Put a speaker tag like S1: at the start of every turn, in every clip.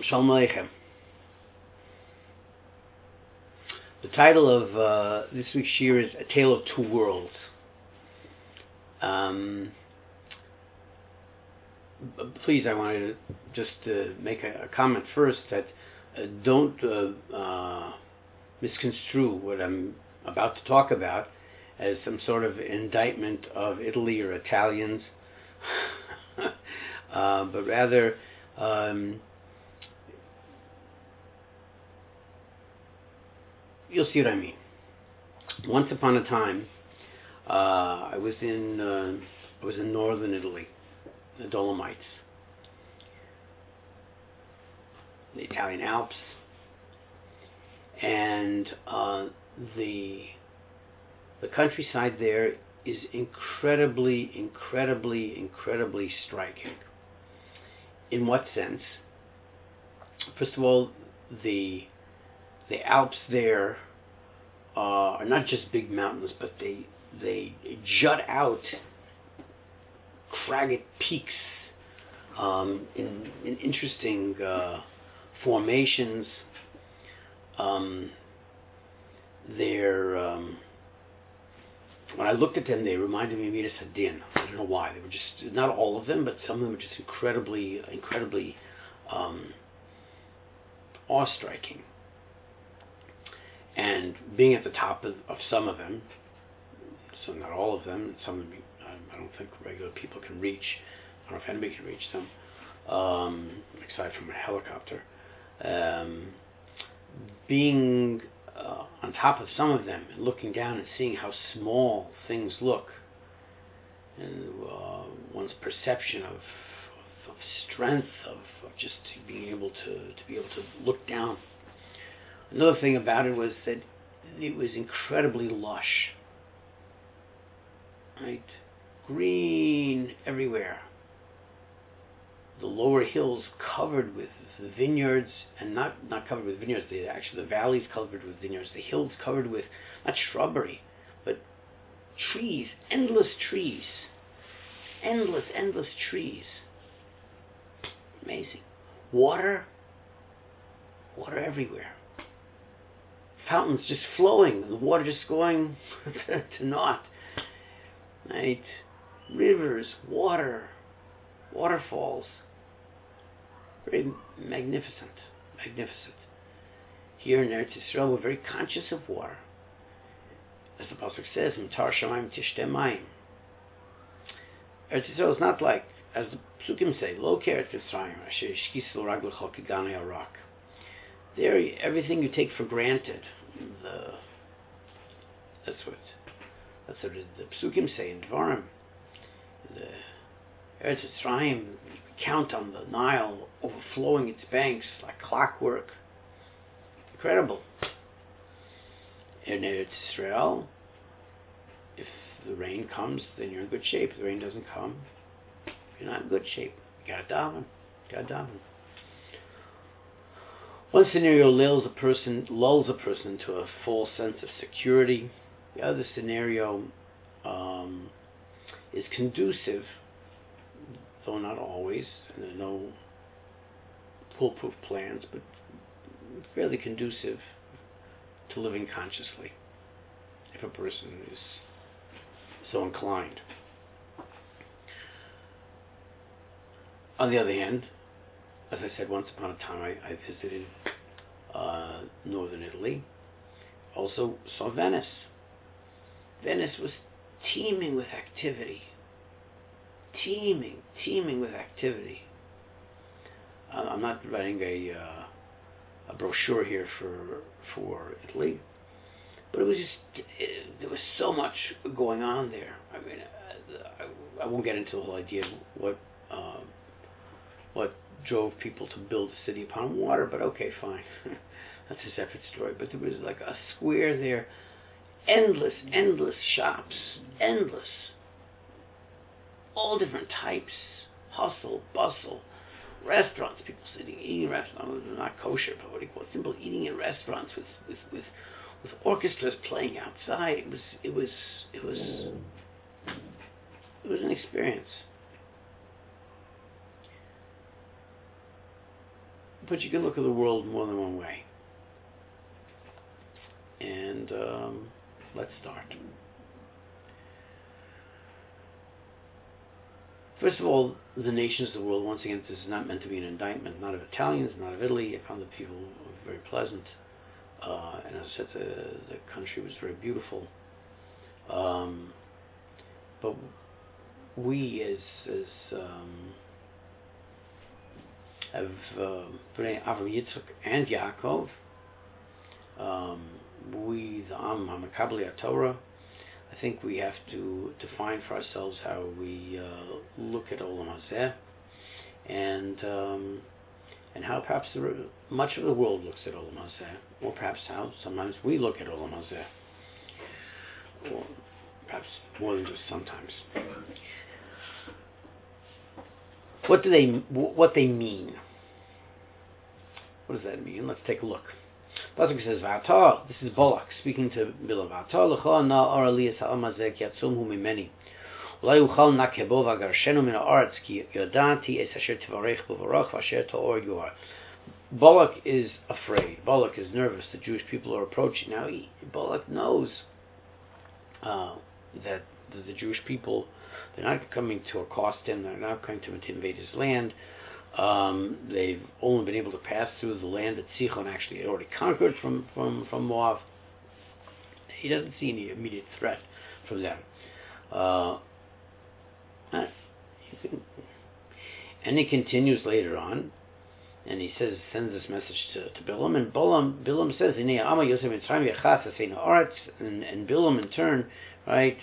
S1: Shalom Aleichem. The title of this week's shir is A Tale of Two Worlds. Please, I wanted to just make a comment first that don't misconstrue what I'm about to talk about as some sort of indictment of Italy or Italians, but rather you'll see what I mean. Once upon a time, I was in northern Italy, the Dolomites, the Italian Alps, and the countryside there is incredibly striking. In what sense? First of all, the Alps there are not just big mountains, but they jut out cragged peaks in interesting formations. When I looked at them, they reminded me of Midas Hadin. I don't know why. They were just, not all of them, but some of them were just incredibly awe-striking. And being at the top of some of them, so not all of them, some of them I don't think regular people can reach. I don't know if anybody can reach them, aside from a helicopter. Being on top of some of them and looking down and seeing how small things look, and one's perception of strength, of just being able to look down. Another thing about it was that it was incredibly lush, right? Green everywhere. The lower hills covered with vineyards, and not covered with vineyards, the valleys covered with vineyards, the hills covered with, not shrubbery, but trees, endless trees. Endless trees. Amazing. Water everywhere. Fountains just flowing, the water just going to naught. Right? Rivers, water, waterfalls. Very magnificent. Here in Eretz Yisrael, we're very conscious of water. As the pasuk says, "Mitar shamayim tishteh mayim." Eretz Yisrael is not like, as the psukim say, "Lo ke'eretz Mitzrayim, asher ishkis lo raglecha kiganei harak." There, everything you take for granted. That's what the psukim say in Dvarim. The Eretz Yisrael, count on the Nile overflowing its banks like clockwork. Incredible. In Eretz Yisrael, if the rain comes, then you're in good shape. If the rain doesn't come, you're not in good shape. You gotta daven. One scenario lulls a person into a false sense of security. The other scenario is conducive, though not always, and there are no foolproof plans, but fairly conducive to living consciously, if a person is so inclined. On the other hand, as I said, once upon a time I visited northern Italy. Also saw Venice. Venice was teeming with activity. Teeming with activity. I'm not writing a brochure here for Italy, but it was just there was so much going on there. I mean, I won't get into the whole idea of what drove people to build a city upon water, but okay, fine. That's a separate story. But there was like a square there, endless shops, all different types, hustle, bustle, restaurants, people eating in restaurants, not kosher, but what do you call it, simple eating in restaurants with orchestras playing outside. It was an experience. but you can look at the world more than one way. And let's start. First of all, the nations of the world, once again, this is not meant to be an indictment, not of Italians, not of Italy. I found the people very pleasant. And as I said, the country was very beautiful. But we, as Bnei Avram, Yitzchak, and Yaakov, we, the Am HaMakabli HaTorah, I think we have to define for ourselves how we look at Olam Hazeh, and how perhaps much of the world looks at Olam Hazeh, or perhaps how sometimes we look at Olam Hazeh, or perhaps more than just sometimes. What they mean? What does that mean? Let's take a look. Pasuk says, "V'ata." This is Balak speaking to Bilam. "V'ata l'cha na ar aliyas ha'am hazeh ki yatzumhu mimeni. Ulai uchal nakebo v'agarshenu min ha'aretz ki yodati es asher tivarech b'varach v'asher ta'or yuhar." Balak is afraid. Balak is nervous. The Jewish people are approaching. Now, Balak knows that the Jewish people, they're not coming to accost him. They're not coming to invade his land. They've only been able to pass through the land that Sichon actually had already conquered from Moab. He doesn't see any immediate threat from them. And he continues later on, and he sends this message to Bilam, and Bilam says, and Bilam in turn, right?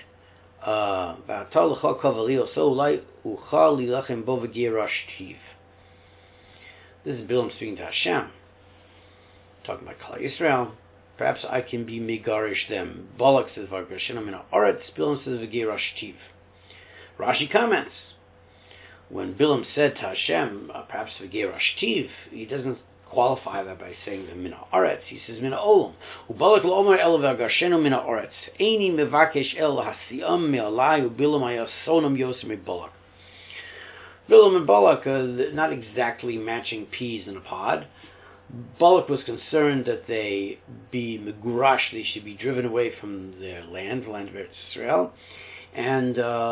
S1: This is Bilam speaking to Hashem, talking about Klal Yisrael. Perhaps I can be megarish them. Balak says, "V'garshenu min ha'aretz." Bilam says, "V'girash tiv." Rashi comments, when Bilam said to Hashem, perhaps "V'girash tiv," he doesn't qualify that by saying the min ha'aretz. He says min ha'olam. Ubalak l'omer el v'garshenu min ha'aretz. Eini mevakesh el hasiam me'alai u'bilam hayasonam yosem me'balak. Bilam and Balak are not exactly matching peas in a pod. Balak was concerned that they be megurash, they should be driven away from their land, the land of Eretz Israel. And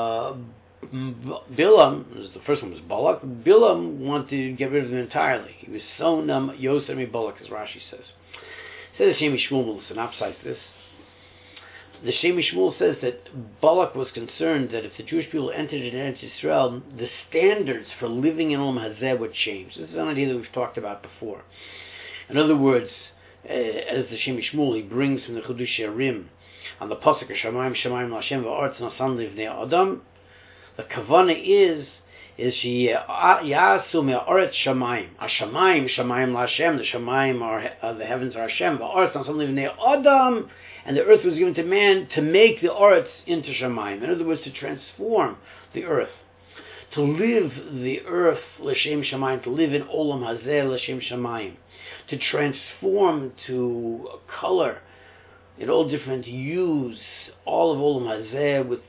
S1: Bilam, the first one was Balak, Bilam wanted to get rid of them entirely. He was sonam yosem Balak, as Rashi says. Says the Shem Shmuel will synopsize this. The Shem Shmuel says that Balak was concerned that if the Jewish people entered in Eretz Yisrael, the standards for living in Olam Hazeh would change. This is an idea that we've talked about before. In other words, as the Shem Shmuel, he brings from the Chudush Yarim on the pasuk Shamayim Shamayim L'Hashem V'Aretz Nasan Livnei Adam. The kavana is she Yasu Me'aretz Shamayim. Hashamayim Shamayim L'Hashem. The Shamayim are the heavens are Hashem. V'Aretz Nasan Livnei Adam. And the earth was given to man to make the Aretz into Shamayim. In other words, to transform the earth. To live the earth L'Shem Shamayim. To live in Olam Hazeh L'Shem Shamayim. To transform to color in all different hues, all of Olam Hazeh with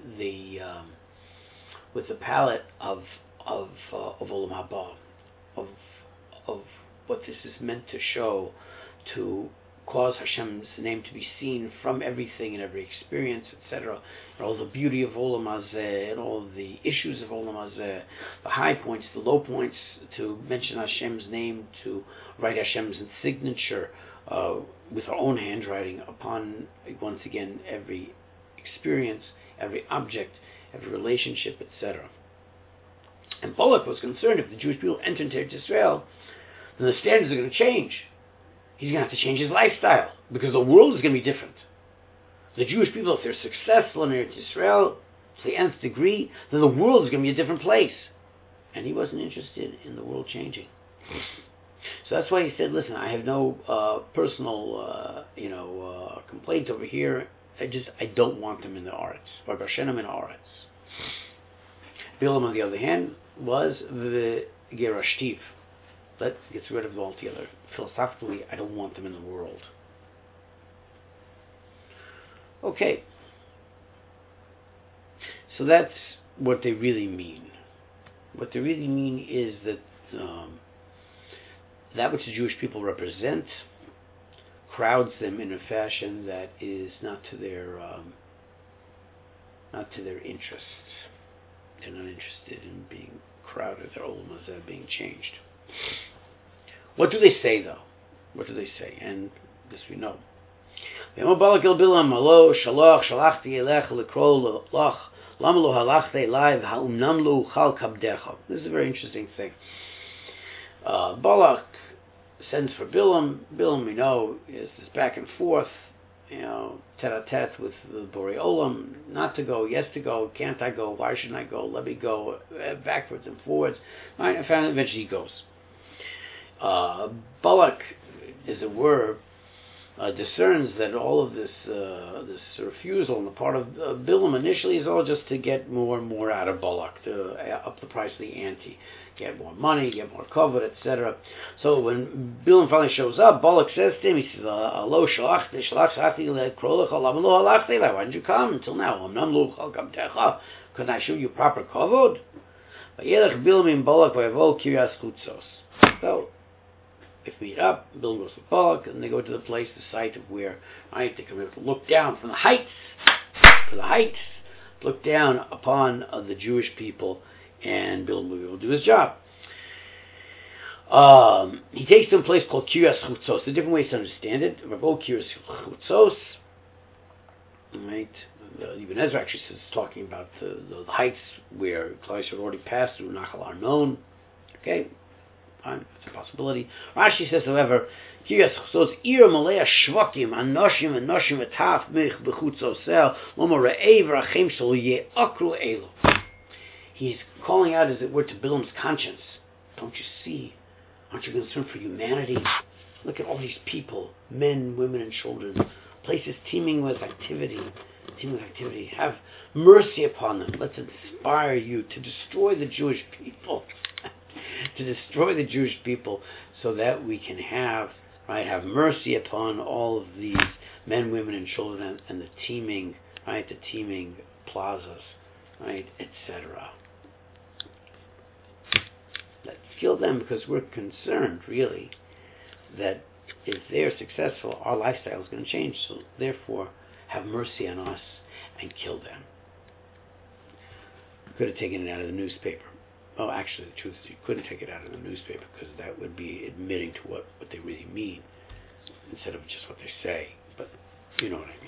S1: the palette of Olam Haba, of what this is meant to show, to cause Hashem's name to be seen from everything and every experience, etc. And all the beauty of Olam Hazeh and all the issues of Olam Hazeh, the high points, the low points, to mention Hashem's name, to write Hashem's signature with our own handwriting upon, once again, every experience, every object, every relationship, etc. And Balak was concerned if the Jewish people entered into Israel, then the standards are going to change. He's going to have to change his lifestyle, because the world is going to be different. The Jewish people, if they're successful in Eretz Israel to the nth degree, then the world is going to be a different place. And he wasn't interested in the world changing. So that's why he said, listen, I have no personal complaint over here. I don't want them in the Aretz. V'arshenim in Aretz. Bilam, on the other hand, was the Gerashtiv. That gets rid of them altogether. Philosophically, I don't want them in the world. Okay. So that's what they really mean. What they really mean is that that which the Jewish people represent crowds them in a fashion that is not to their interests. They're not interested in being crowded. Their olamas are being changed. What do they say, though? What do they say? And this we know. This is a very interesting thing. Balak sends for Bilam. Bilam, we know, is this back and forth, tete-a-tete with the Borei Olam, not to go, yes to go, can't I go, why shouldn't I go, let me go, backwards and forwards. Right, and finally, eventually he goes. Balak, as it were, discerns that all of this refusal on the part of Bilam initially is all just to get more and more out of Balak, to up the price of the ante, get more money, get more covet, etc. So when Bilam finally shows up, Balak says to him, he says, "Alo shalachti lekrolech, why didn't you come until now? Couldn't I show you proper kavod?" So they meet up, Bilam goes to Balak, and they go to the place, the site of where they can be able to look down from the heights, look down upon the Jewish people, and Bilam will be able to do his job. He takes them to a place called Kiryas Chutzos. There are different ways to understand it. Ravo Kiryas Chutzos, right? Ibn Ezra actually says, talking about the heights where Klal Yisrael already passed through Nachal Arnon. Okay. Fine, it's a possibility. Rashi says, however, Kiryas Chutzos ir malei shvakim anoshim etaf mich bechutzosel lomo re'ev rachem shelo ye'akru elo. He's calling out, as it were, to Bilam's conscience. Don't you see? Aren't you concerned for humanity? Look at all these people, men, women, and children. Places teeming with activity. Have mercy upon them. Let's inspire you to destroy the Jewish people. So that we can have mercy upon all of these men, women, and children, and the teeming plazas, etc. Let's kill them because we're concerned, really, that if they're successful, our lifestyle is going to change. So therefore, have mercy on us and kill them. Could have taken it out of the newspaper. Oh, actually, the truth is you couldn't take it out of the newspaper because that would be admitting to what they really mean instead of just what they say. But you know what I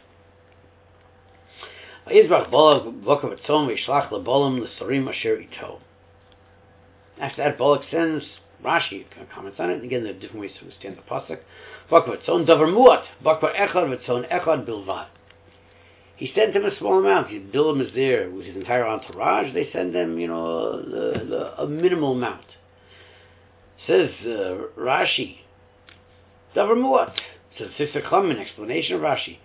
S1: mean. After that, Balak sends, Rashi comments on it, and again there are different ways to understand the pasuk. He sent him a small amount. Bilam is there with his entire entourage. They send him, a minimal amount. Says Rashi, Davar Muat. Says Sister Chum, explanation of Rashi.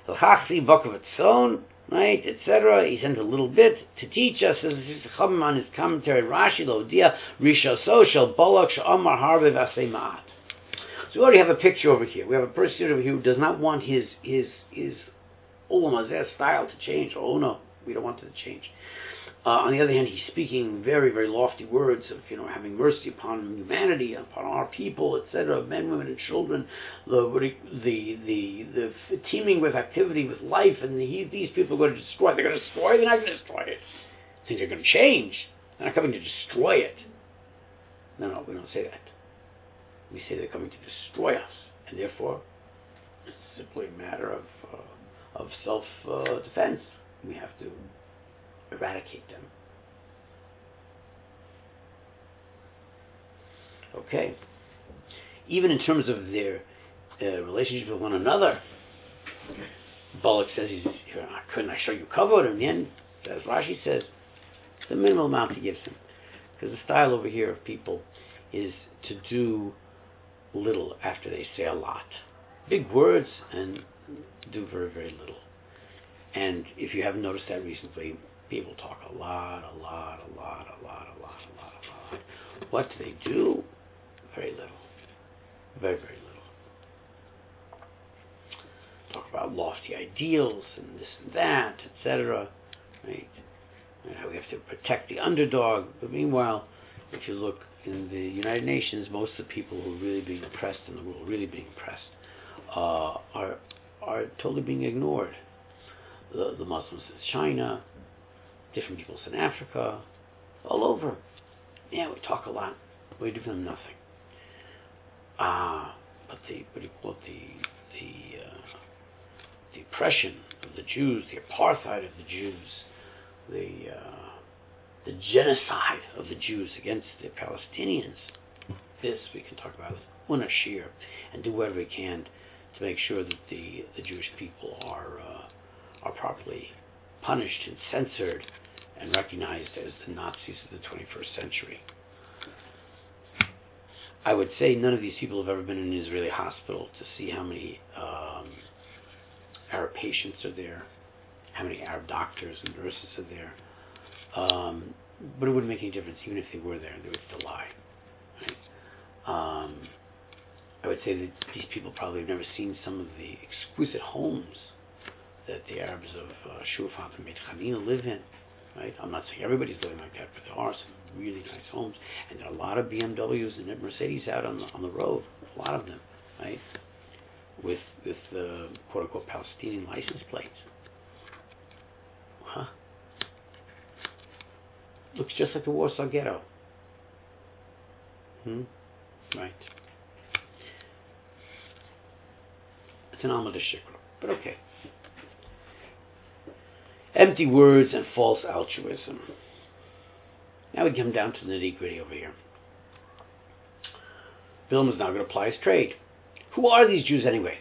S1: Right, etc. He sent a little bit to teach us. Says Sister Chum on his commentary. Rashi Lodia Risha Social Balak Sha'amar Harve Vasei Ma'at. So we already have a picture over here. We have a person over here who does not want his Olam Hazeh style to change. Oh no, we don't want it to change. On the other hand, he's speaking very, very lofty words of having mercy upon humanity, upon our people, etc., men, women, and children. The teeming with activity, with life, and these people are going to destroy. They're going to destroy. They're not going to destroy it. Things are going to change. They're not coming to destroy it. No, we don't say that. We say they're coming to destroy us, and therefore, it's simply a matter of self-defense. We have to eradicate them. Okay. Even in terms of their relationship with one another, Balak says, couldn't I show you kavod? And then, as Rashi says, the minimal amount he gives him. Because the style over here of people is to do little after they say a lot. Big words and do very, very little. And if you haven't noticed that recently, people talk a lot. What do they do? Very little. Very, very little. Talk about lofty ideals and this and that, etc. Right? And how we have to protect the underdog. But meanwhile, if you look in the United Nations, most of the people who are really being oppressed in the world, really being oppressed, are totally being ignored. The Muslims in China, different peoples in Africa, all over. Yeah, we talk a lot. We do them nothing. But the oppression of the Jews, the apartheid of the Jews, the genocide of the Jews against the Palestinians. This we can talk about with Unashir and do whatever we can to make sure that the Jewish people are properly punished and censored and recognized as the Nazis of the 21st century. I would say none of these people have ever been in an Israeli hospital to see how many Arab patients are there, how many Arab doctors and nurses are there. But it wouldn't make any difference. Even if they were there, they would still lie. Right? I would say that these people probably have never seen some of the exquisite homes that the Arabs of Shufat and Beit Hanina live in. Right? I'm not saying everybody's living like that, but there are some really nice homes, and there are a lot of BMWs and Mercedes out on the road. A lot of them, right? With quote unquote Palestinian license plates. Huh? Looks just like the Warsaw Ghetto. Right. It's an Alma de Shikra, but okay. Empty words and false altruism. Now we come down to the nitty-gritty over here. Bilam is now going to apply his trade. Who are these Jews anyway?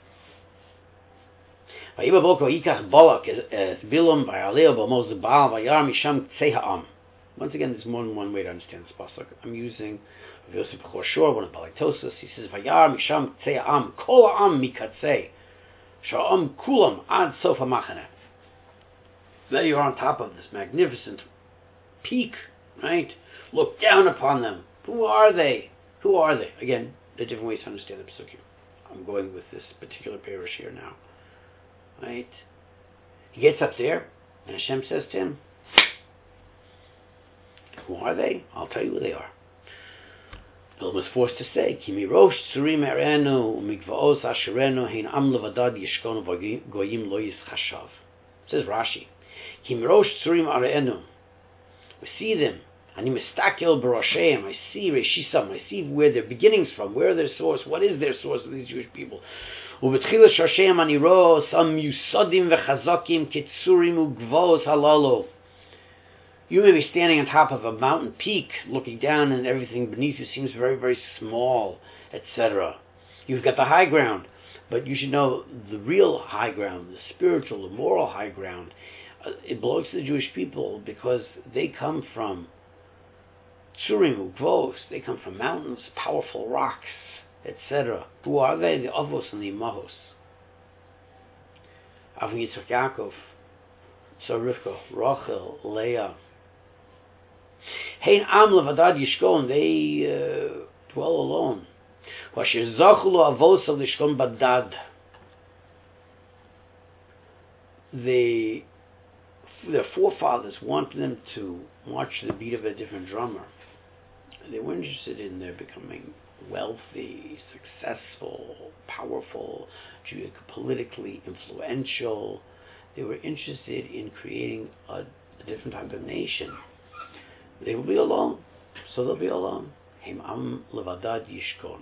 S1: Once again, there's more than one way to understand this pasuk. I'm using Yosef Choshor, one of Balei Tosas. He says, "Vayar misham tzei ha'am, kol ha'am mikatzei, sha'am kulam ad sof ha'machane." There you are on top of this magnificent peak, right? Look down upon them. Who are they? Who are they? Again, there are different ways to understand the pasukim. I'm going with this particular parish here now. Right? He gets up there, and Hashem says to him, who are they? I'll tell you who they are. Bilam was forced to say, Ki mirosh tzurim erenu umikvaos asherenu hein am levadad yishkonu goyim lo yischashav. Says Rashi, Ki mirosh tzurim erenu. We see them. Ani mistakel barosheim. I see reshisam. I see where their beginnings from. Where their source. What is their source of these Jewish people? Ubetchila shosheim ani ro sam yusadim vechazakim ketzurim ugvos halalo. You may be standing on top of a mountain peak, looking down, and everything beneath you seems very, very small, etc. You've got the high ground, but you should know the real high ground, the spiritual, the moral high ground, it belongs to the Jewish people because they come from tzurim, ugvos, they come from mountains, powerful rocks, etc. Who are they? The avos and the imahos. Avnei Yitzchak Yaakov, Rivka, Rachel, Leah. Hein am levadad yishkon, they dwell alone. Vasher zachu lo avos al yishkon badad. Their forefathers wanted them to march to the beat of a different drummer. They were interested in their becoming wealthy, successful, powerful, politically influential. They were interested in creating a different type of nation. They will be alone, so they'll be alone. Heim am levadad yishkon.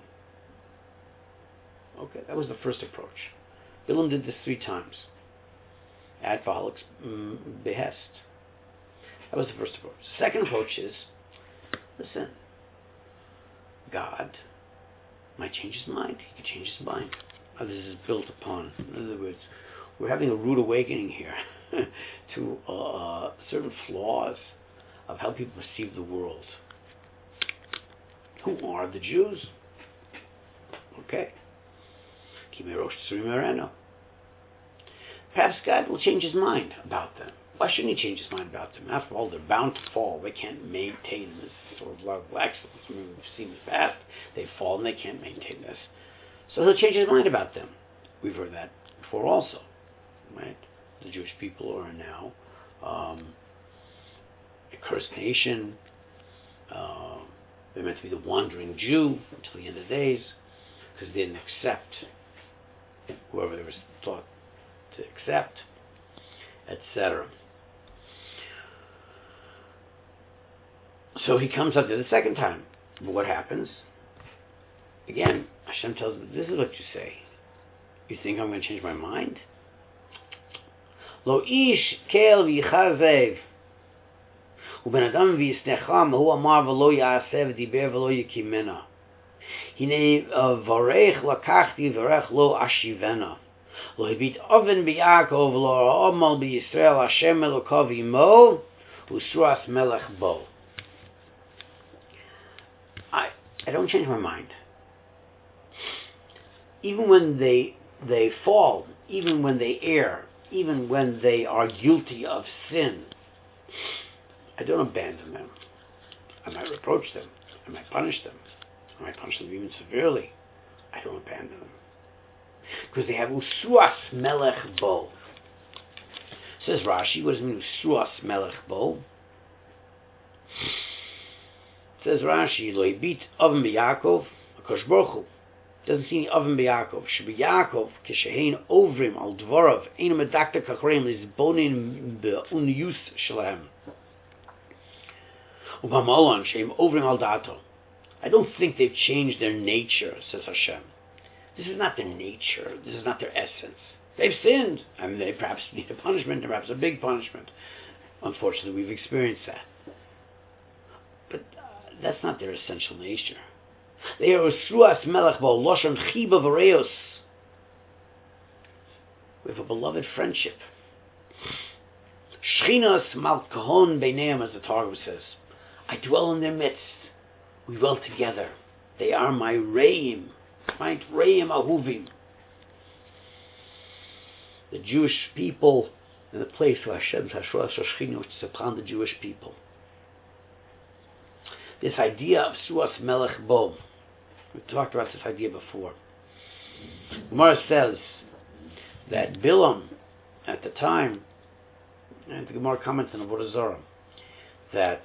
S1: Okay, that was the first approach. Bilam did this 3 times at Balak's behest. That was the first approach. The second approach is, listen, God might change his mind. He could change his mind. This is built upon. In other words, we're having a rude awakening here to certain flaws of how people perceive the world. Who are the Jews? Okay. Perhaps God will change his mind about them. Why shouldn't he change his mind about them? After all, they're bound to fall. They can't maintain this sort of level of excellence. I mean, we've seen in the past, they've fallen, they can't maintain this. So he'll change his mind about them. We've heard that before also. Right? The Jewish people are now a cursed nation. They're meant to be the wandering Jew until the end of days, because they didn't accept whoever they were thought to accept, etc. So he comes up there the second time. But what happens? Again, Hashem tells him, this is what you say. You think I'm going to change my mind? Lo ish kel v'yichazev uben adam v'yisnecham hu amar v'lo ya'aseh v'diber v'lo yikimena hine varech lakachti v'rech lo ashivena lo hibit oven b'Yaakov lo omal b'Yisrael Hashem Elokav imo u'suras melech bo. I don't change my mind. Even when they fall, even when they err, even when they are guilty of sin, I don't abandon them. I might reproach them. I might punish them. I might punish them even severely. I don't abandon them. Because they have usuas melech bo. Says Rashi, what does it mean usuas melech bo? Says Rashi, lo yibit oven b'Yaakov, HaKadosh Baruch Hu. Doesn't see any oven b'Yaakov. Shebi Yaakov, kishehein ovrim al dvorav, einu medakta kachreim lizbonin be'unyus shalahem. Ubamalan, sheim ovrim al dato. I don't think they've changed their nature, says Hashem. This is not their nature. This is not their essence. They've sinned. I mean, they perhaps need a punishment, perhaps a big punishment. Unfortunately, we've experienced that. But that's not their essential nature. They are Usuas Melech Bo Loshon Chiba Vareos. We have a beloved friendship. Shchinas Malkahon Beineim, as the Targum says. I dwell in their midst. We dwell together. They are my Reim. My Reim Ahuvim. The Jewish people in the place where Hashem's Hashras Shechina, which is upon the Jewish people. This idea of Suas Melech Bo. We've talked about this idea before. Gemara says that Bilam, at the time, and the Gemara comments in Avodah Zarah, that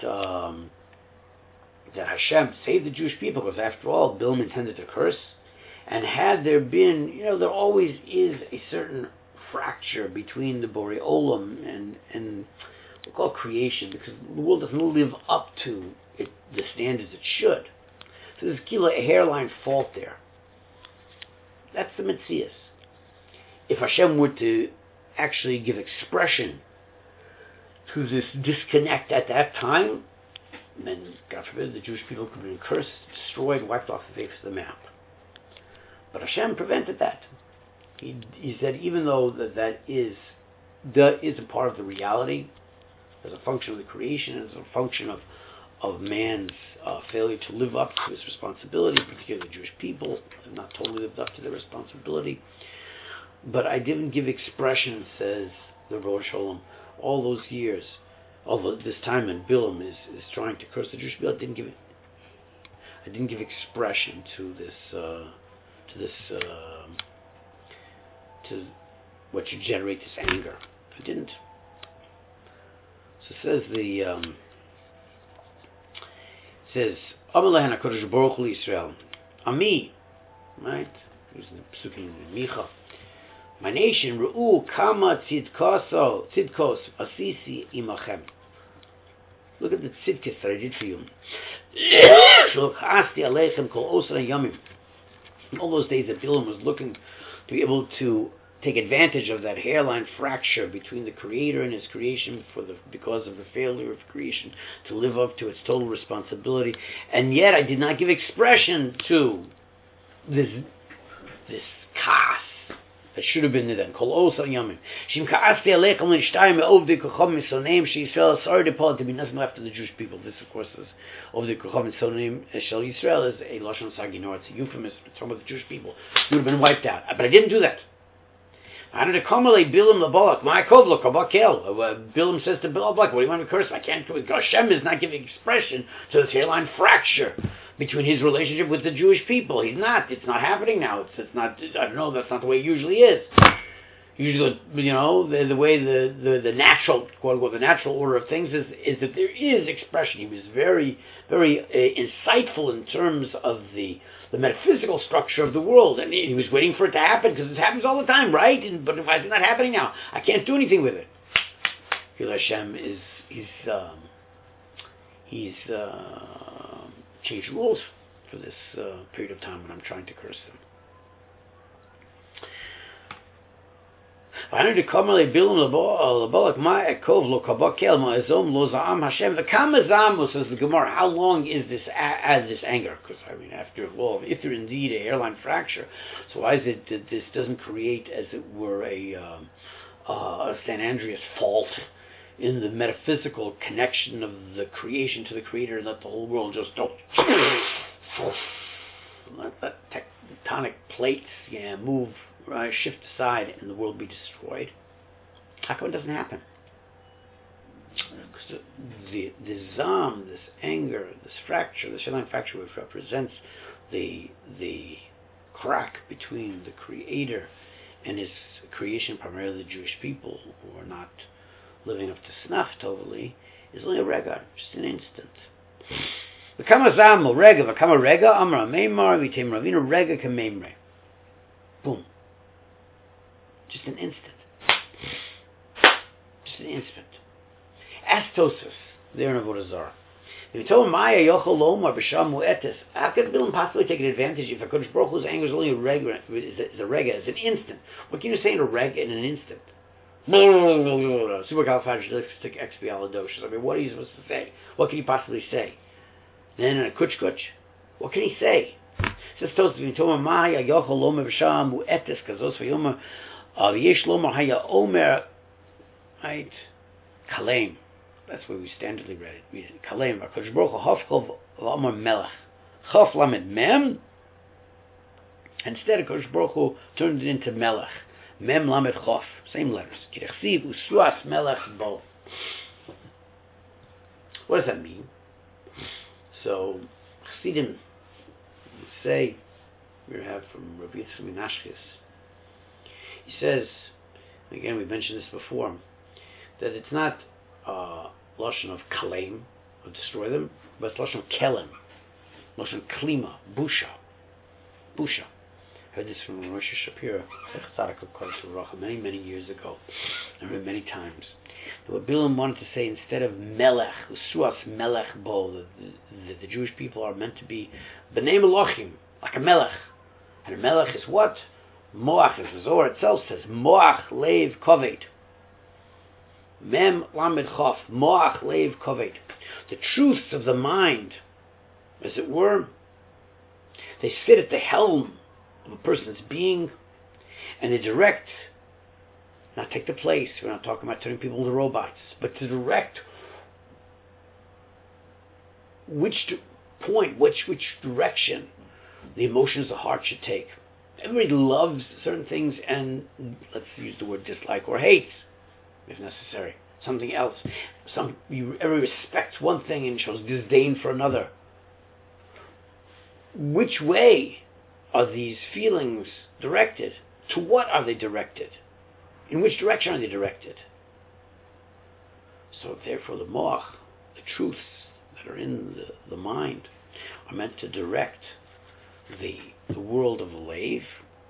S1: Hashem saved the Jewish people, because after all, Bilam intended to curse. And had there been, there always is a certain fracture between the Borei Olam and we'll call creation, because the world doesn't live up to the standards it should. So there's a hairline fault there. That's the Metzias. If Hashem were to actually give expression to this disconnect at that time, then, God forbid, the Jewish people could have been cursed, destroyed, wiped off the face of the map. But Hashem prevented that. He said, even though that is a part of the reality, as a function of the creation, as a function of man's failure to live up to his responsibility, particularly the Jewish people, have not totally lived up to their responsibility. But I didn't give expression, says the Rosh Hashanah, all those years, although this time when Bilam is trying to curse the Jewish people, I didn't give expression to what should generate this anger. I didn't. So it says Amalehen HaKadosh Baruch Hu Yisrael, Ami, right? Using the Pesukim in Micha. My nation, Ru'u Kama Tzidkos Asisi Imachem. Look at the tzidkos that I did for you. Shlokasti Aleichem Kol Osra Yamim. In all those days that Bilam was looking to be able to take advantage of that hairline fracture between the Creator and His creation because of the failure of creation to live up to its total responsibility, and yet I did not give expression to this kas that should have been there then. Kol Osa Yamim. Shim Ka'asti Aleichem L'Shtayim Me'ovdi Kochom Misoneim She'Yisrael Sorry to Paul to be nothing after the Jewish people. This, of course, is Ovdi Kochom Misoneim Shel Yisrael is a Lashon Saginor. It's a euphemism. It's talking about the Jewish people. You would have been wiped out. But I didn't do that. Bilam says to Balak, what do you want to curse? I can't do it. Hashem is not giving expression to this hairline fracture between his relationship with the Jewish people. He's not. It's not happening now. It's not. I don't know. That's not the way it usually is. Usually, the way the natural, quote unquote, the natural order of things is that there is expression. He was very, very insightful in terms of the metaphysical structure of the world, and he was waiting for it to happen because it happens all the time, right? But if it's not happening now, I can't do anything with it. Hillel Hashem he's changed rules for this period of time when I'm trying to curse him. How long is this anger? Because after all, if there indeed a hairline fracture, so why is it that this doesn't create, as it were, a St. Andreas fault in the metaphysical connection of the creation to the Creator, and let the whole world just go, let tectonic plates move, shift aside, and the world be destroyed? How come it doesn't happen? Because the zam, this anger, this fracture, the Shalim fracture, which represents the crack between the Creator and His creation, primarily the Jewish people, who are not living up to snaf totally, is only a rega, just an instant. V'kama zam al rega, v'kama rega, amra meimar, v'tem ravina rega kamemre. Boom. Just an instant. Just an instant. Ask Tosfos, there in Avodah Zarah. If you told him, Maya yochel lomar b'sham mu'etes, how could Bilam possibly take an advantage if HaKadosh Baruch Hu's anger is only a rega, is a rega, it's an instant? What can you say in a rega in an instant? Supercalifragilisticexpialidocious. What are you supposed to say? What can you possibly say? Then in a kuch, what can he say? Says Tosfos, if you told him, Maya yochel lomar b'sham mu'etes, kazos v'yomar, v'yesh lomar haya omer, right? Kalem. That's where we standardly read it. Kalem. HaKadosh Baruch Hu hafchov v'amar melech. Chaf lamed mem. Instead, HaKadosh Baruch Hu turned it into melech. Mem lamed chof. Same letters. Kirechsiv usuas melech bo. What does that mean? So, Chassidim say, we have from Rabbi Yitzchak Menashkes, he says, again we mentioned this before, that it's not Lashon of Kalem, of destroy them, but it's Lashon of Kelem, Lashon Klima, Busha. I heard this from Rosh Shapira, many, many years ago. I heard it many times. What Bilam wanted to say, instead of Melech, Usuas Melech Bo, the Jewish people are meant to be B'nei Melochim, like a Melech. And a Melech is what? Moach, as the Zohar itself says, Moach Leiv Koved. Mem Lamed Chof, Moach Leiv Koved. The truths of the mind, as it were, they sit at the helm of a person's being, and they direct, not take the place. We're not talking about turning people into robots, but to direct which direction the emotions of the heart should take. Everybody loves certain things, and let's use the word dislike or hates, if necessary, something else. Everybody respects one thing and shows disdain for another. Which way are these feelings directed? To what are they directed? In which direction are they directed? So therefore the moach, the truths that are in the mind, are meant to direct the world of the lave.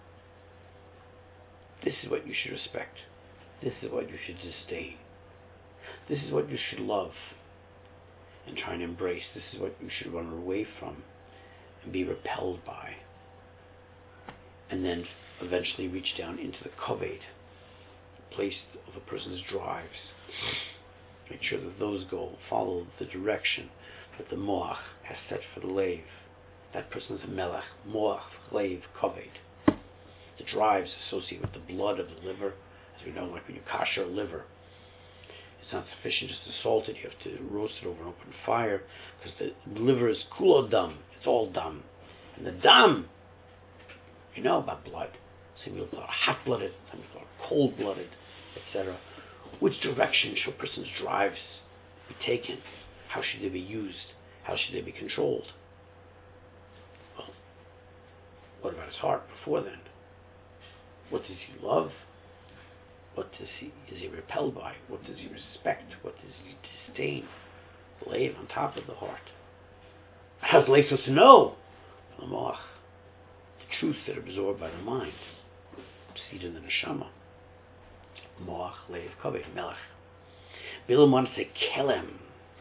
S1: This is what you should respect. This is what you should disdain. This is what you should love and try and embrace. This is what you should run away from and be repelled by. And then eventually reach down into the koved, the place of a person's drives. Make sure that those follow the direction that the moach has set for the lave. That person is a melech, moach, lave, koved. The drives associated with the blood of the liver. As we know, like when you kasher a liver, it's not sufficient just to salt it. You have to roast it over an open fire, because the liver is kulo dam. It's all dam. And the dam, you know about blood. Some people are hot-blooded, some people are cold-blooded, etc. Which direction should a person's drives be taken? How should they be used? How should they be controlled? Well, what about his heart before then? What does he love? What is he repelled by? What does he respect? What does he disdain? Lev on top of the heart. How's Lev supposed to know? The moach, the truths that are absorbed by the mind, seated in the neshama. Moach, Lev, Kaveh, Melech. Bilam wants to kill him.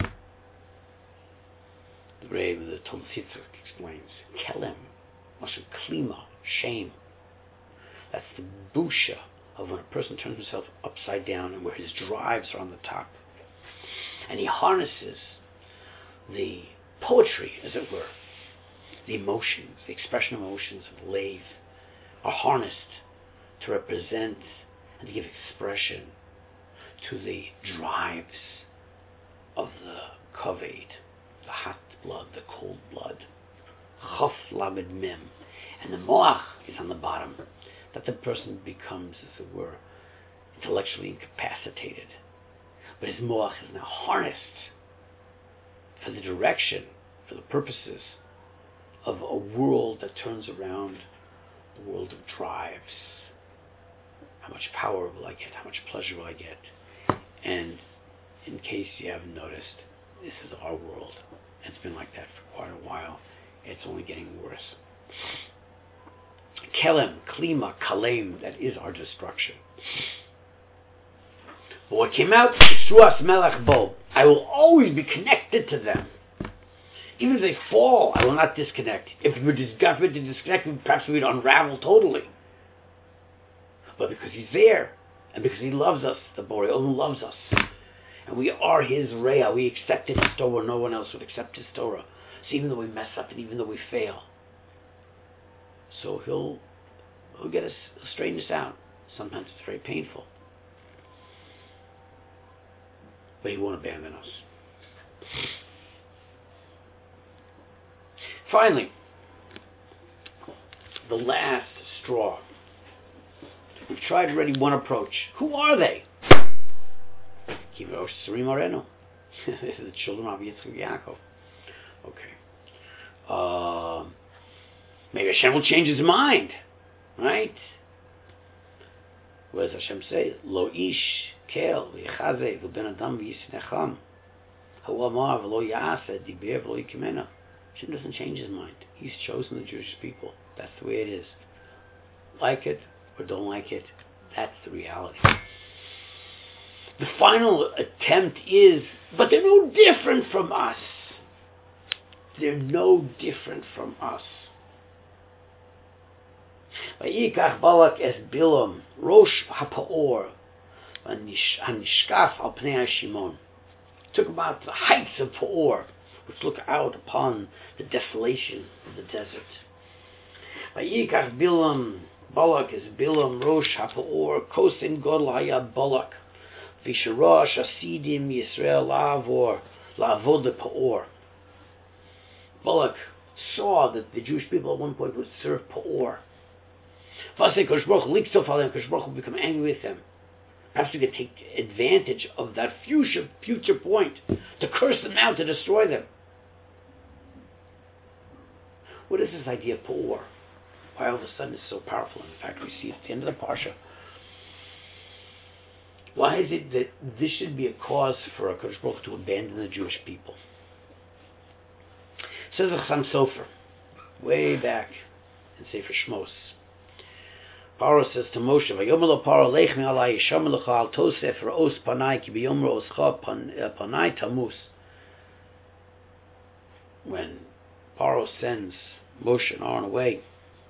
S1: The Rebbe, the Tolsitzer explains, Kelem, Mashal Klima, shame. That's the busha of when a person turns himself upside down and where his drives are on the top. And he harnesses the poetry, as it were, the emotions, the expression of emotions of Lev are harnessed to represent and to give expression to the drives of the kaved, the hot blood, the cold blood. Chaf lamed mem. And the moach is on the bottom, that the person becomes, as it were, intellectually incapacitated. But his moach is now harnessed for the direction, for the purposes of a world that turns around, a world of drives. How much power will I get? How much pleasure will I get? And in case you haven't noticed, this is our world. It's been like that for quite a while. It's only getting worse. Kelem, Klima, Kalem, that is our destruction. But what came out, Shuas Melech Bo, I will always be connected to them. Even if they fall, I will not disconnect. If we were to disconnect, perhaps we would unravel totally. But because he's there, and because he loves us, the Borei Olam loves us, and we are his Reah, we accepted his Torah, no one else would accept his Torah. So even though we mess up and even though we fail, so he'll get us, he'll straighten us out. Sometimes it's very painful. But he won't abandon us. Finally, the last straw. We've tried already one approach. Who are they? Kivosh Sarim Areno. The children of Yitzchak Yaakov. Okay. Maybe Hashem will change his mind. Right? What does Hashem say? Lo ish kel v'yichazeh v'ben adam v'yisnecham ha'amar v'lo ya'aseh diber v'lo yikimena. Hashem doesn't change his mind. He's chosen the Jewish people. That's the way it is. Like it or don't like it, that's the reality. The final attempt is, but they're no different from us. They're no different from us. Vayikach Balak es Bilam, Rosh HaPa'or, Hanishkaf al Pnei HaShimon. Took about the heights of Pa'or, which look out upon the desolation of the desert. Vayikach Bilam, Balak es Bilam, Rosh HaPa'or, Kosin Godel Haya Balak, Visharosh Asidim Yisrael La'avor, La'avod Pa'or. Balak saw that the Jewish people at one point would serve Pa'or. Kosh Baruch will become angry with them. Perhaps we could take advantage of that future point to curse them out, to destroy them. What is this idea of Pa'or? Why all of a sudden it's so powerful? In fact, we see it at the end of the Parsha. Why is it that this should be a cause for HaKadosh Baruch to abandon the Jewish people? Says the Chassam Sofer, way back in Sefer Shmos. Paro says to Moshe, "Vayomer Paro lechmi alai yishamer lecha al tosef ra'os panai ki biyomer oscha panai tamus." When Paro sends Moshe and Aaron away,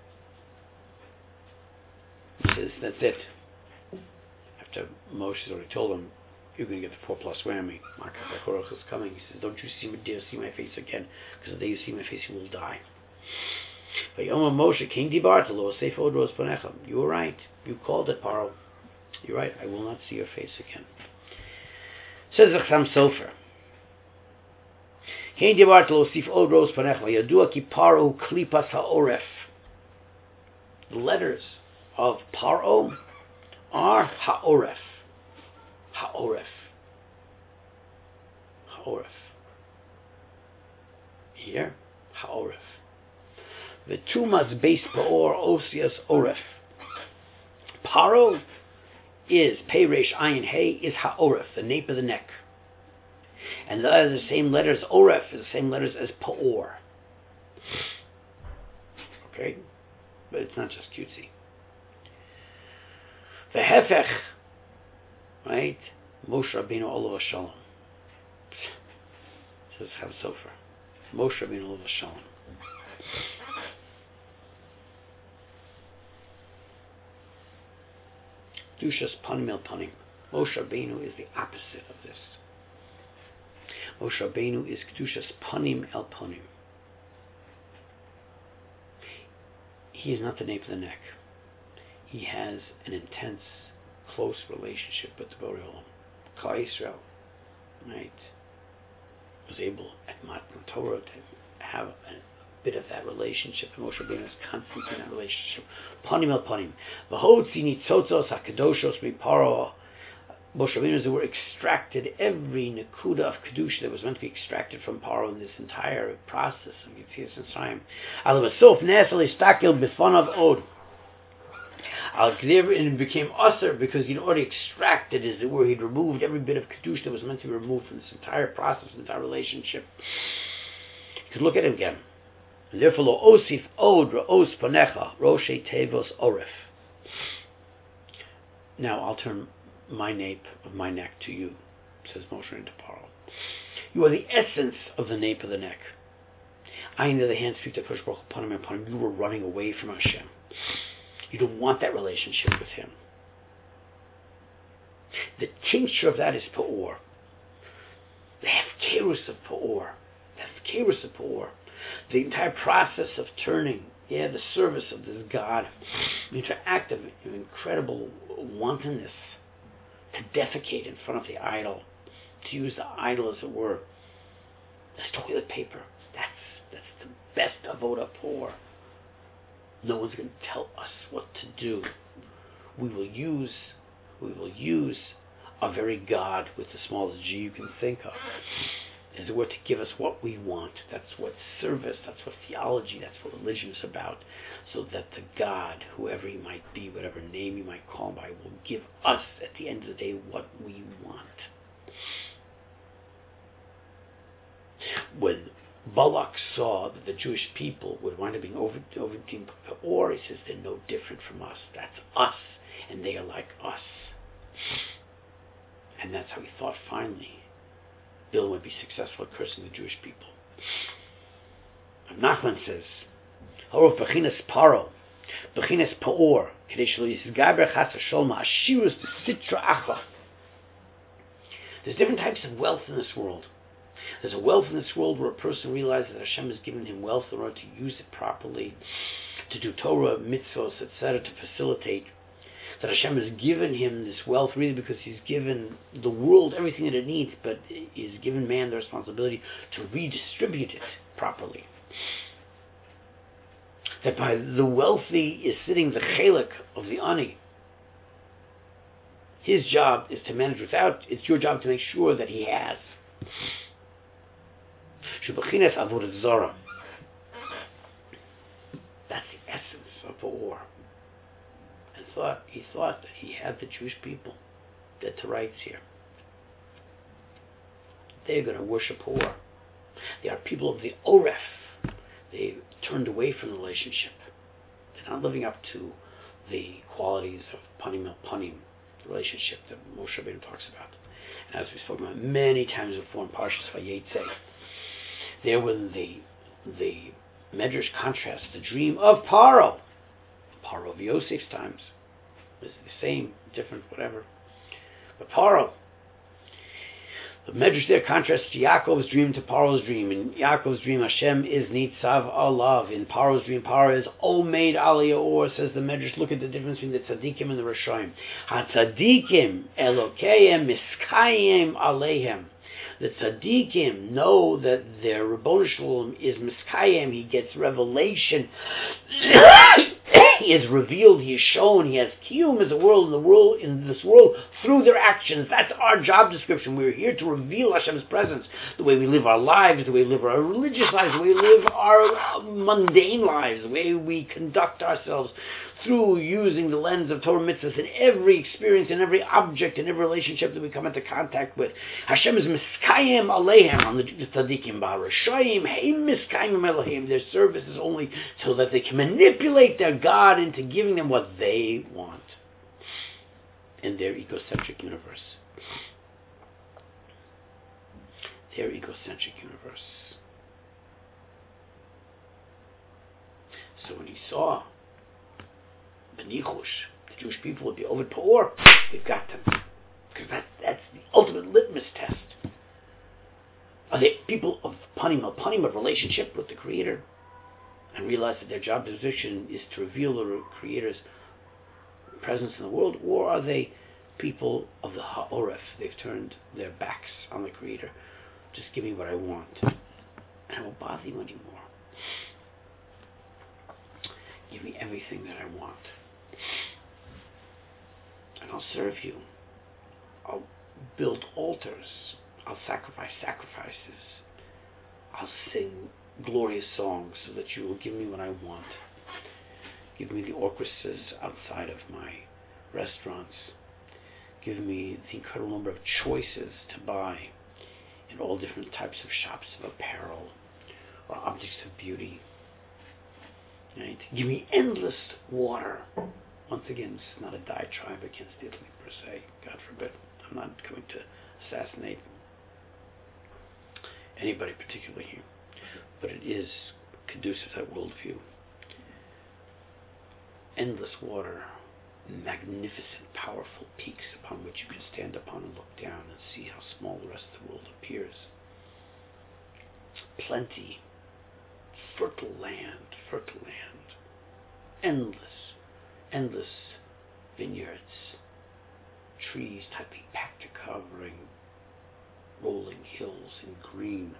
S1: he says, "That's it." After Moshe's already told him, "You're going to get the 4+ whammy. Makach HaKoroch is coming." He says, "Don't you dare see my face again, because the day you see my face, you will die." Vayomer Moshe, King Dibarta lo Seif Odros Panechem. You were right. You called it, Paro. You're right. I will not see your face again. Says the Chassam Sofer. King Dibarta lo Seif Odros Panechem. Yadua ki Paro klipas ha'oref. The letters of Paro are ha'oref. Ha'oref. Ha'oref. Here, ha'oref. The Tumas base Pa'or Osias Oref. Paro is Pei Resh Ayin Hey is Ha'oref, the nape of the neck. And that are the same letters, Oref is the same letters as Pa'or. Okay? But it's not just cutesy. The Hefech, right? Moshe Rabbeinu Olav Shalom. Says Chav Sofer. Moshe Rabbeinu Olav Shalom. Kedushas Panim El Panim. Moshe Rabbeinu is the opposite of this. Moshe Rabbeinu is Kedushas Panim El Panim. He is not the nape of the neck. He has an intense, close relationship with the Borei Olam. Klal Yisrael, right, was able at Matan Torah to have a bit of that relationship. And Moshe Rabbeinu is constant in that relationship. Panim El Panim. V'hotzi nitzotzos hakadoshos miparo. Moshe Rabbeinu were extracted, every nekuda of kedusha that was meant to be extracted from Paro in this entire process of Yetzias Mitzrayim. Al Vasof Nesel Istakel Bifonav Od. Al Gdev, and it became usher because he'd already extracted, as it were, he'd removed every bit of kedusha that was meant to be removed from this entire process, entire relationship. You could look at it again. And therefore, Lo Osif Od Ra'os Panecha Roshe Tevos Oref. Now I'll turn my nape of my neck to you, says Moshe Rabbeinu to Paro. You are the essence of the nape of the neck. Ayin of the hand speak to Kosh Baruch Hu Panim upon him. You were running away from Hashem. You don't want that relationship with Him. The tincture of that is Pa'or. The Hefkerus of Pa'or. The Hefkerus of Pa'or. The entire process of turning, the service of this God, the interact of incredible wantonness, to defecate in front of the idol, to use the idol, as it were, as toilet paper. That's the best avodah por. No one's going to tell us what to do. We will use our very God with the smallest G you can think of, as it were, to give us what we want. That's what service, that's what theology, that's what religion is about. So that the God, whoever He might be, whatever name you might call Him by, will give us, at the end of the day, what we want. When Balak saw that the Jewish people would wind up being overcome Peor, he says, they're no different from us. That's us, and they are like us. And that's how he thought finally Bill would be successful at cursing the Jewish people. Nachman says, Horof Bechinas Paro, Bechinas Paor, Kadesh Lo Yisgaber Chas Hasholma, Ashirus Sitra Acha. There's different types of wealth in this world. There's a wealth in this world where a person realizes that Hashem has given him wealth in order to use it properly, to do Torah, mitzvos, etc., to facilitate. That Hashem has given him this wealth really because He's given the world everything that it needs, but He's given man the responsibility to redistribute it properly. That by the wealthy is sitting the chelik of the ani. His job is to manage without. It's your job to make sure that he has. Shubachines avodah zara. That's the essence of war. He thought that he had the Jewish people dead to rights here. They're going to worship war. They are people of the Oref. They turned away from the relationship. They're not living up to the qualities of Panim El Panim, the relationship that Moshe Rabbeinu talks about. And as we spoke about many times before in Parshas Vayetze, there when the Medrash contrasts the dream of Paro of Yosef's times. It's the same, different, whatever. But Paro, the Medrash there contrasts Yaakov's dream to Paro's dream. In Yaakov's dream, Hashem is Nitzav Alav. In Paro's dream, Paro is Omeid Aliyah, says the Medrash. Look at the difference between the Tzaddikim and the Rashaim. Ha-Tzaddikim Elokeim Miskayim Aleihem. The Tzaddikim know that their Ribono Shel Olam is Miskayim. He gets revelation. He is revealed, he is shown, he has kiyum as a world in this world through their actions. That's our job description. We're here to reveal Hashem's presence. The way we live our lives, the way we live our religious lives, the way we live our mundane lives, the way we conduct ourselves through using the lens of Torah mitzvahs in every experience, in every object, in every relationship that we come into contact with. Hashem is miskayim aleihim on the tzaddikim ba'arashayim, hey miskayim aleihim. Their service is only so that they can manipulate their God into giving them what they want in their egocentric universe. Their egocentric universe. So when he saw Benichush, the Jewish people would be over Pa'or, we've got them. Because that's the ultimate litmus test. Are they people of panim al panim, of relationship with the Creator, and realize that their job position is to reveal the Creator's presence in the world, or are they people of the Ha'oref? They've turned their backs on the Creator. Just give me what I want, and I won't bother you anymore. Give me everything that I want, and I'll serve you. I'll build altars. I'll sacrifice sacrifices. I'll sing glorious songs so that you will give me what I want. Give me the orchestras outside of my restaurants. Give me the incredible number of choices to buy in all different types of shops of apparel or objects of beauty. Right? Give me endless water. Once again, this is not a diatribe against Italy per se. God forbid. I'm not going to assassinate anybody particularly here. But it is conducive to that worldview. Endless water, magnificent, powerful peaks upon which you can stand upon and look down and see how small the rest of the world appears. Plenty, fertile land. Endless vineyards, trees tightly packed or covering rolling hills in green.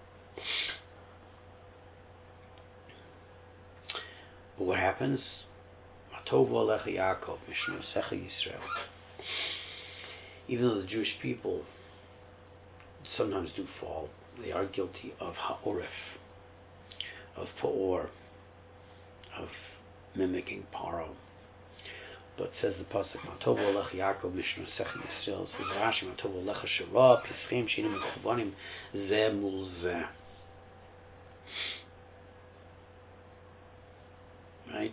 S1: But what happens? Matov Alecha Yaakov, Mishnosecha Yisrael. Even though the Jewish people sometimes do fall, they are guilty of Ha'oref, of Pa'or, of mimicking Paro. But says the pasuk, Matov Alecha Yaakov, Mishnosecha Yisrael. Says Rashi, Matov Alecha Shara, Pischem Shinim Mechubanim, Zeh Mul Zeh. Right?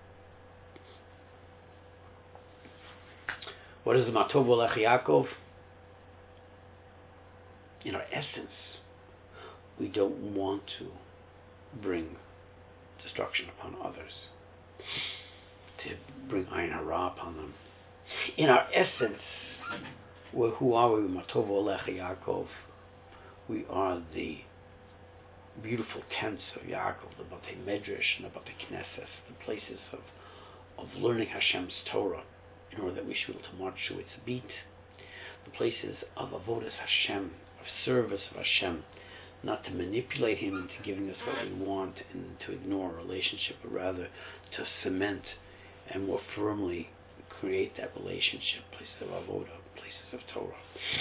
S1: What is the Matov Alecha Yaakov? In our essence, we don't want to bring destruction upon others, to bring Ayin Hara upon them. In our essence, who are we? Matov Alecha Yaakov. We are the beautiful tents of Yaakov, the Batei Medrash and the Batei Knesses, the places of learning Hashem's Torah, in order that we should be able to march to its beat, the places of Avodas Hashem, of service of Hashem, not to manipulate Him into giving us what we want and to ignore a relationship, but rather to cement and more firmly create that relationship, places of Avodah, places of Torah.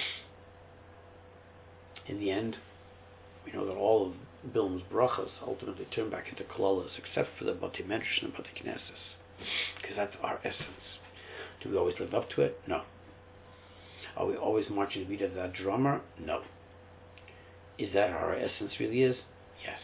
S1: In the end, we know that all of Bilam's brachas ultimately turn back into kolalas, except for the Batei Medrash and the Batei Knesses, because that's our essence. Do we always live up to it? No. Are we always marching the beat of that drummer? No. Is that how our essence really is? Yes.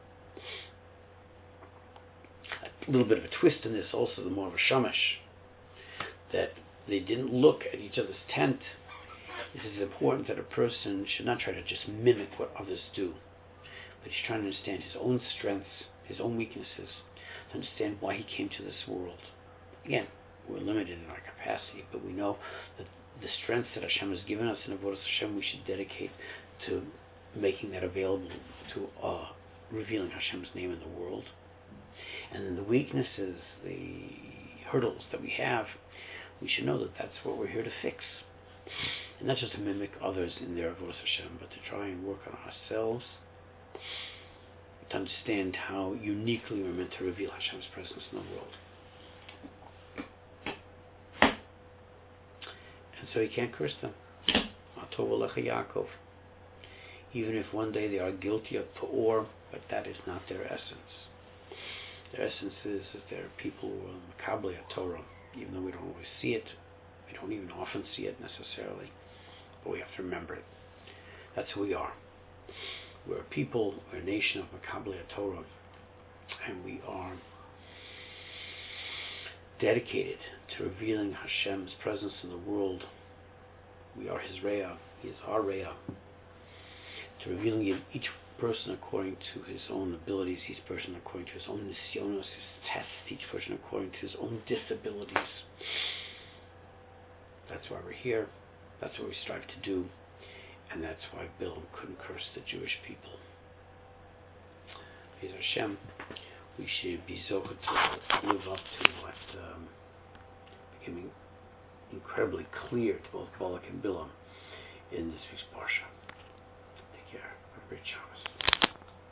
S1: A little bit of a twist in this also, the more of a shamash, that they didn't look at each other's tent. It is important that a person should not try to just mimic what others do, but he's trying to understand his own strengths, his own weaknesses, to understand why he came to this world. Again, we're limited in our capacity, but we know that the strengths that Hashem has given us in Avodas Hashem, we should dedicate to making that available, to revealing Hashem's name in the world. And then the weaknesses, the hurdles that we have, we should know that that's what we're here to fix. And not just to mimic others in their Avodas Hashem, but to try and work on ourselves, to understand how uniquely we're meant to reveal Hashem's presence in the world. And so you can't curse them. Matov Alecha Yaakov. Even if one day they are guilty of Pa'or, but that is not their essence. The essence is that there are people who are Makabli Torah, even though we don't always see it. We don't even often see it necessarily, but we have to remember it. That's who we are. We're a people, we're a nation of Makabli Torah, and we are dedicated to revealing Hashem's presence in the world. We are His Reah, He is our Reah. To revealing each person according to his own abilities, each person according to his own nisyonos, his tests, each person according to his own disabilities. That's why we're here. That's what we strive to do. And that's why Bilam couldn't curse the Jewish people. Please Hashem, we should be zocheh to live up to what became incredibly clear to both Balak and Bilam in this week's Parsha. Take care. Have a great Shabbos.